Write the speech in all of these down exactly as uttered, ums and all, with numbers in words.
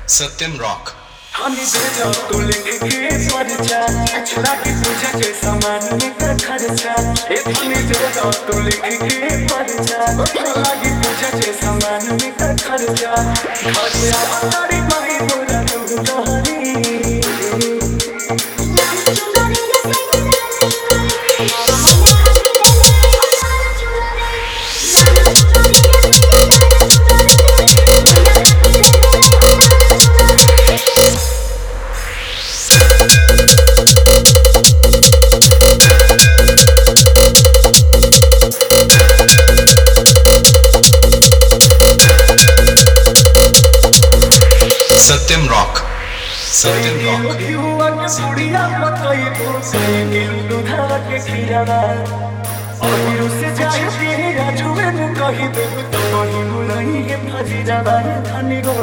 सत्यम rock. हनी दे जाओ तू लेके के परिचा अच्छा की तुझे के सामान में कर खर्चा ए हनी दे जाओ तू लेके के परिचा अच्छा की तुझे के सामान में कर खर्चा खर्चा तारी माही बोला तू तोहरी सत्यम रॉक। सत्यम रॉक। युवा के बुढ़िया मकई को सही दिल दुधा के खिलावा और उसे जाए के राजुए ने कही दे तो कहीं बुलाई है फजी जावा धनी गो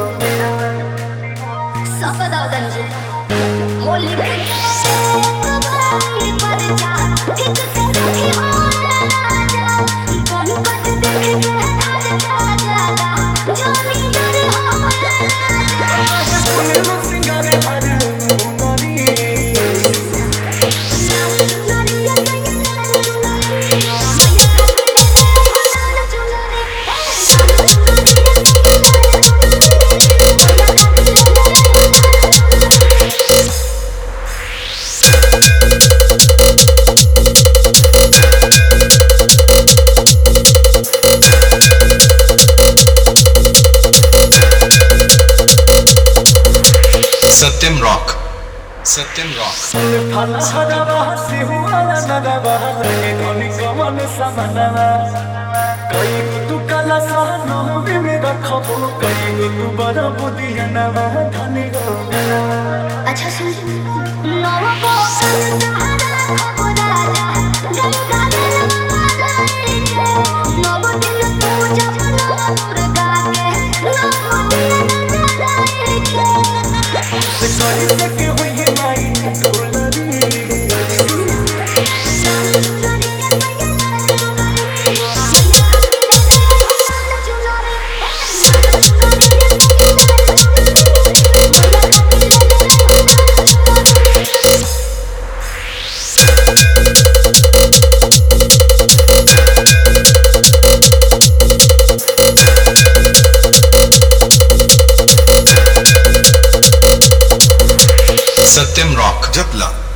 सफदा दंजे होली के कबाली पर जा एक से सखी हो राजा कौन कट देख के हर जा जा जोनी डर हो सुन सिंगारे हर मुनारी सत्यम रॉक। सत्यम रॉक। फला हदावा से हुआ नदावा लगे धनी कमन समनवा कई तू कला सहनो में रखबो कई तू बड़ा बुदियनवा धनी गो अच्छा सुन नवा को सहारा खबो राजा गंगा दिल नवा दिल तू जब मुर्गा के नवा दिल से कहीं से के हुई है माई ढोलरी सत्यम रॉक। जपला।